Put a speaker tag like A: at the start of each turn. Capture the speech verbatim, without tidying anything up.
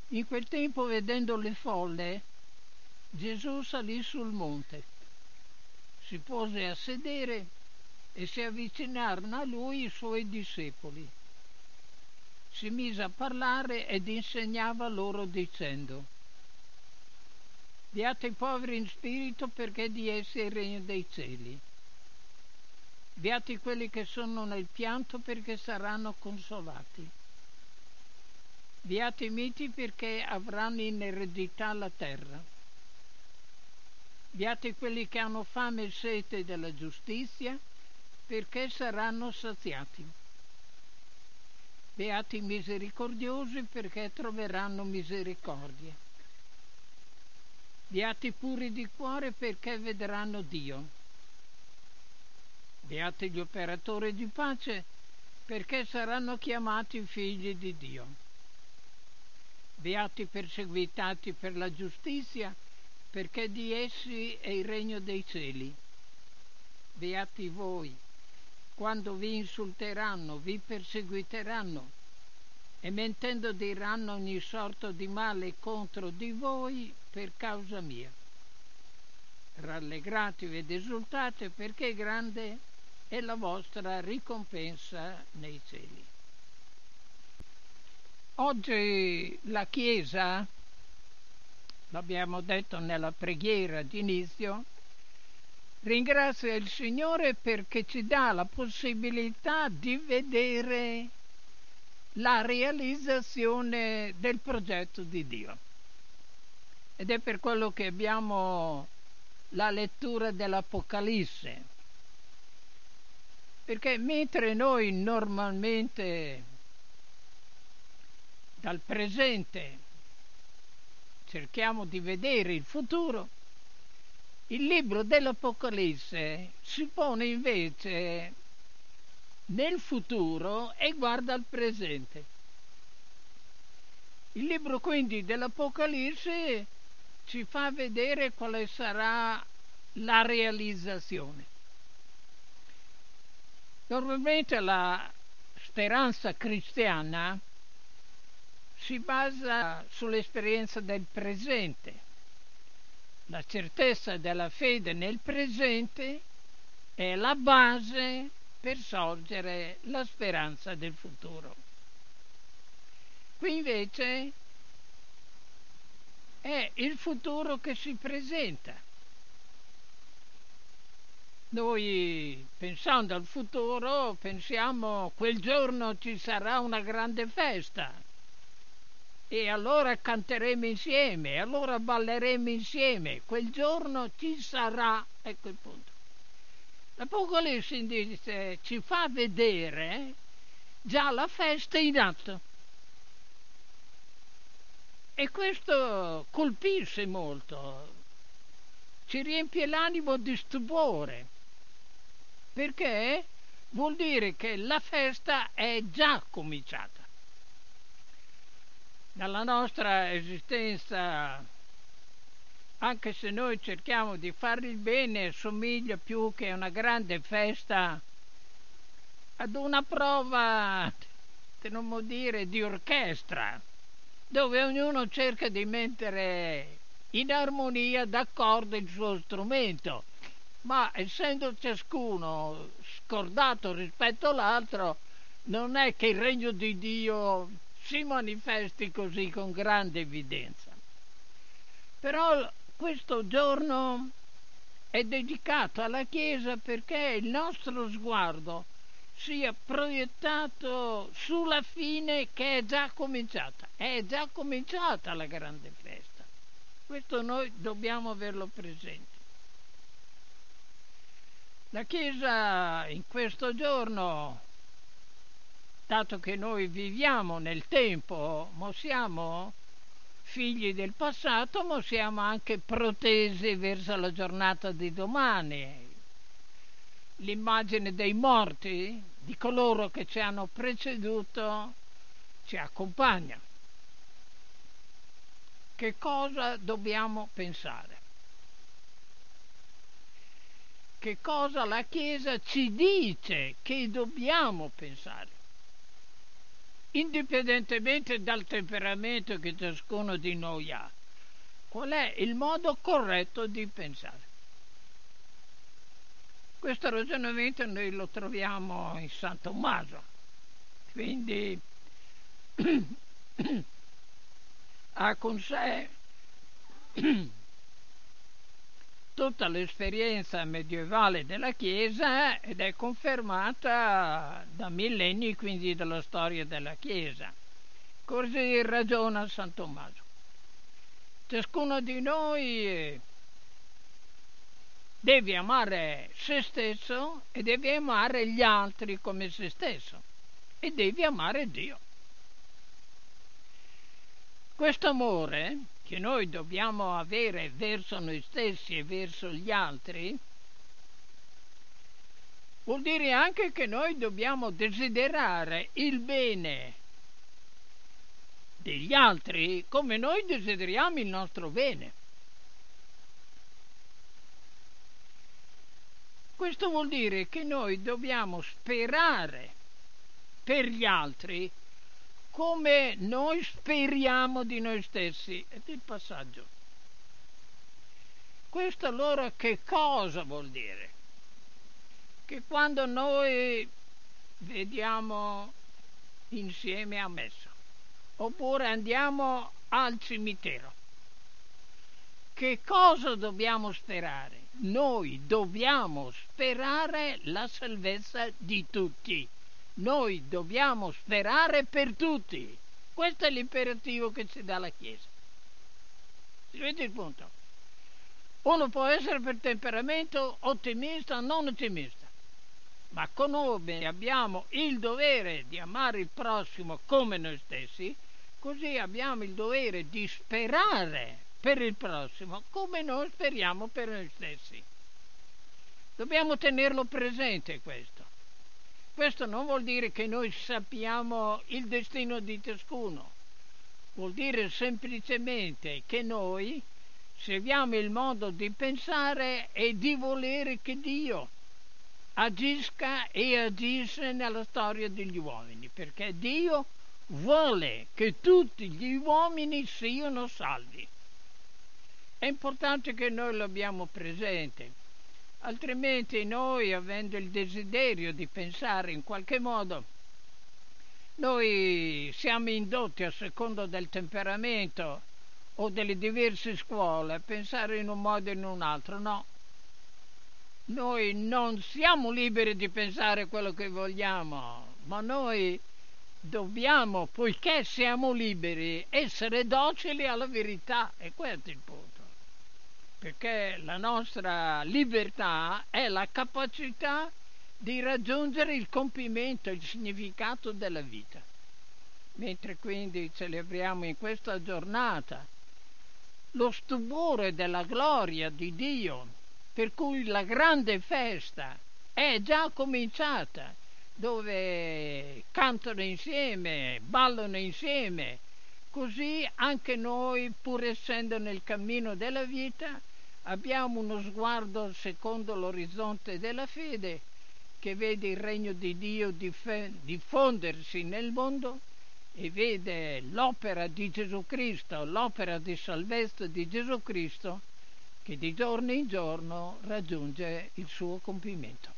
A: In quel tempo, vedendo le folle, Gesù salì sul monte, si pose a sedere e si avvicinarono a lui i suoi discepoli. Si mise a parlare ed insegnava loro dicendo: Beati i poveri in spirito, perché di essi è il regno dei cieli. Beati quelli che sono nel pianto, perché saranno consolati. Beati i miti, perché avranno in eredità la terra. Beati quelli che hanno fame e sete della giustizia, perché saranno saziati. Beati i misericordiosi, perché troveranno misericordia. Beati i puri di cuore, perché vedranno Dio. Beati gli operatori di pace, perché saranno chiamati figli di Dio. Beati i perseguitati per la giustizia, perché di essi è il regno dei cieli. Beati voi, quando vi insulteranno, vi perseguiteranno e mentendo diranno ogni sorta di male contro di voi per causa mia. Rallegratevi ed esultate, perché grande è la vostra ricompensa nei cieli. Oggi la Chiesa, l'abbiamo detto nella preghiera d'inizio, ringrazia il Signore perché ci dà la possibilità di vedere la realizzazione del progetto di Dio. Ed è per quello che abbiamo la lettura dell'Apocalisse. Perché mentre noi normalmente dal presente cerchiamo di vedere il futuro, il libro dell'Apocalisse si pone invece nel futuro e guarda al presente. Il libro quindi dell'Apocalisse ci fa vedere quale sarà la realizzazione. Normalmente la speranza cristiana si basa sull'esperienza del presente. La certezza della fede nel presente è la base per sorgere la speranza del futuro. Qui invece è il futuro che si presenta. Noi, pensando al futuro, pensiamo quel giorno ci sarà una grande festa e allora canteremo insieme, allora balleremo insieme, quel giorno ci sarà, ecco il punto. L'Apocalisse dice, ci fa vedere già la festa in atto. E questo colpisce molto, ci riempie l'animo di stupore, perché vuol dire che la festa è già cominciata. Nella nostra esistenza, anche se noi cerchiamo di fare il bene, somiglia più che una grande festa ad una prova, per non dire, di orchestra, dove ognuno cerca di mettere in armonia, d'accordo, il suo strumento, ma essendo ciascuno scordato rispetto all'altro, non è che il regno di Dio si manifesti così con grande evidenza. Però questo giorno è dedicato alla Chiesa perché il nostro sguardo sia proiettato sulla fine che è già cominciata. È già cominciata la grande festa. Questo noi dobbiamo averlo presente. La Chiesa in questo giorno, dato che noi viviamo nel tempo, ma siamo figli del passato, ma siamo anche protesi verso la giornata di domani. L'immagine dei morti, di coloro che ci hanno preceduto, ci accompagna. Che cosa dobbiamo pensare? Che cosa la Chiesa ci dice che dobbiamo pensare? indipendentemente dal temperamento che ciascuno di noi ha. Qual è il modo corretto di pensare? Questo ragionamento noi lo troviamo in San Tommaso, quindi ha con sé tutta l'esperienza medievale della Chiesa ed è confermata da millenni, quindi dalla storia della Chiesa. Così ragiona San Tommaso. Ciascuno di noi deve amare se stesso e deve amare gli altri come se stesso e deve amare Dio. Questo amore che noi dobbiamo avere verso noi stessi e verso gli altri vuol dire anche che noi dobbiamo desiderare il bene degli altri come noi desideriamo il nostro bene. Questo vuol dire che noi dobbiamo sperare per gli altri come noi speriamo di noi stessi. Ed il passaggio. Questo allora che cosa vuol dire? Che quando noi vediamo insieme a messa, oppure andiamo al cimitero, che cosa dobbiamo sperare? Noi dobbiamo sperare la salvezza di tutti. Noi dobbiamo sperare per tutti. Questo è l'imperativo che ci dà la Chiesa. Si vede il punto? Uno può essere per temperamento ottimista o non ottimista, ma come abbiamo il dovere di amare il prossimo come noi stessi, così abbiamo il dovere di sperare per il prossimo come noi speriamo per noi stessi. Dobbiamo tenerlo presente questo. Questo non vuol dire che noi sappiamo il destino di ciascuno, vuol dire semplicemente che noi seguiamo il modo di pensare e di volere che Dio agisca e agisce nella storia degli uomini, perché Dio vuole che tutti gli uomini siano salvi. È importante che noi lo abbiamo presente. Altrimenti noi, avendo il desiderio di pensare in qualche modo, noi siamo indotti a seconda del temperamento o delle diverse scuole a pensare in un modo e in un altro. No, noi non siamo liberi di pensare quello che vogliamo, ma noi dobbiamo, poiché siamo liberi, essere docili alla verità, e questo è il punto. Perché la nostra libertà è la capacità di raggiungere il compimento, il significato della vita. Mentre quindi celebriamo in questa giornata lo stupore della gloria di Dio, per cui la grande festa è già cominciata, dove cantano insieme, ballano insieme, così anche noi, pur essendo nel cammino della vita, abbiamo uno sguardo secondo l'orizzonte della fede che vede il regno di Dio diffondersi nel mondo e vede l'opera di Gesù Cristo, l'opera di salvezza di Gesù Cristo che di giorno in giorno raggiunge il suo compimento.